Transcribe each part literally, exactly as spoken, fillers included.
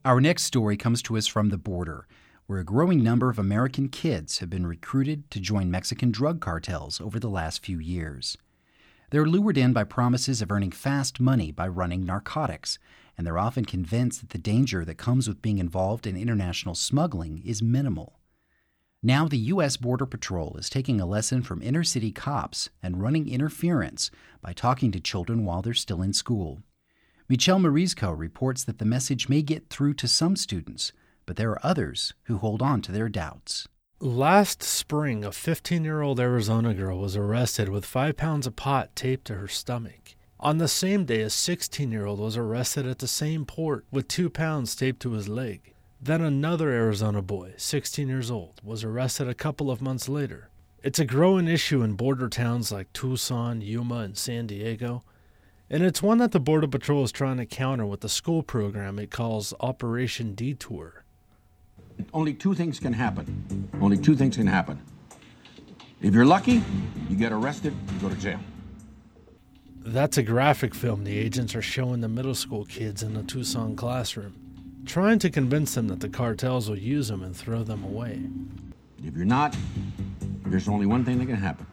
Our next story comes to us from the border, where a growing number of American kids have been recruited to join Mexican drug cartels over the last few years. They're lured in by promises of earning fast money by running narcotics, and they're often convinced that the danger that comes with being involved in international smuggling is minimal. Now the U S Border Patrol is taking a lesson from inner-city cops and running interference by talking to children while they're still in school. Michelle Marisco reports that the message may get through to some students, but there are others who hold on to their doubts. Last spring, a fifteen-year-old Arizona girl was arrested with five pounds of pot taped to her stomach. On the same day, a sixteen-year-old was arrested at the same port with two pounds taped to his leg. Then another Arizona boy, sixteen years old, was arrested a couple of months later. It's a growing issue in border towns like Tucson, Yuma, and San Diego, and it's one that the Border Patrol is trying to counter with the school program it calls Operation Detour. Only two things can happen. Only two things can happen. If you're lucky, you get arrested, you go to jail. That's a graphic film the agents are showing the middle school kids in the Tucson classroom, trying to convince them that the cartels will use them and throw them away. If you're not, there's only one thing that can happen.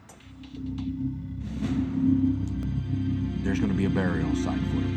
There's going to be a burial site for you.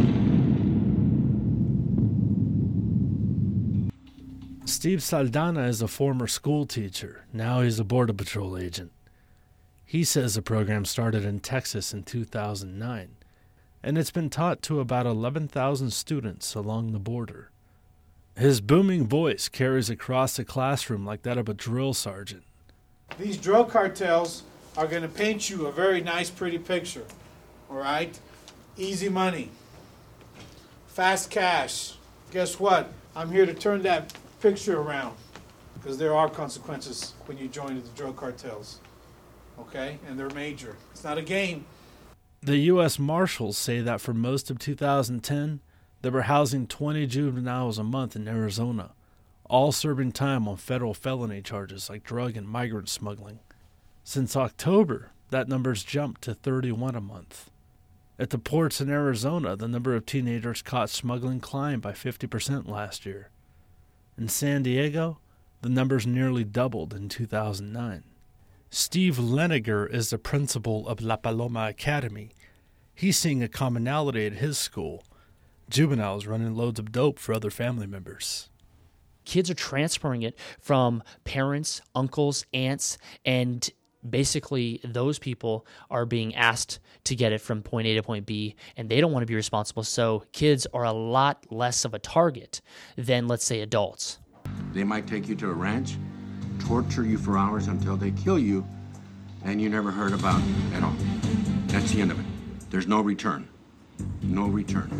Steve Saldana is a former school teacher. Now he's a Border Patrol agent. He says the program started in Texas in two thousand nine, and it's been taught to about eleven thousand students along the border. His booming voice carries across the classroom like that of a drill sergeant. These drug cartels are going to paint you a very nice, pretty picture. All right? Easy money. Fast cash. Guess what? I'm here to turn that picture around, because there are consequences when you join the drug cartels. Okay? And they're major. It's not a game. The U S Marshals say that for most of two thousand ten, they were housing twenty juveniles a month in Arizona, all serving time on federal felony charges like drug and migrant smuggling. Since October, that number's jumped to thirty-one a month. At the ports in Arizona, the number of teenagers caught smuggling climbed by fifty percent last year. In San Diego, the numbers nearly doubled in two thousand nine. Steve Leniger is the principal of La Paloma Academy. He's seeing a commonality at his school: juveniles running loads of dope for other family members. Kids are transferring it from parents, uncles, aunts, and basically those people are being asked to get it from point A to point B, and they don't want to be responsible. So kids are a lot less of a target than, let's say, adults. They might take you to a ranch, torture you for hours until they kill you, and you never heard about it at all. That's the end of it. There's no return. No return.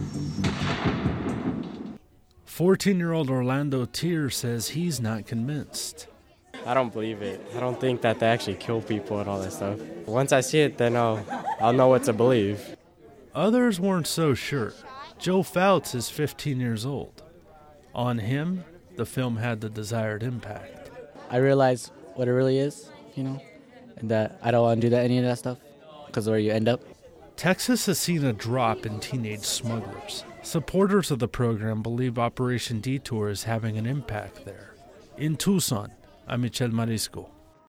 fourteen-year-old Orlando Tier says he's not convinced. I don't believe it. I don't think that they actually kill people and all that stuff. Once I see it, then I'll, I'll know what to believe. Others weren't so sure. Joe Fouts is fifteen years old. On him, the film had the desired impact. I realized what it really is, you know, and that I don't want to do that any of that stuff, because of where you end up. Texas has seen a drop in teenage smugglers. Supporters of the program believe Operation Detour is having an impact there. In Tucson, I'm Michelle Marisco.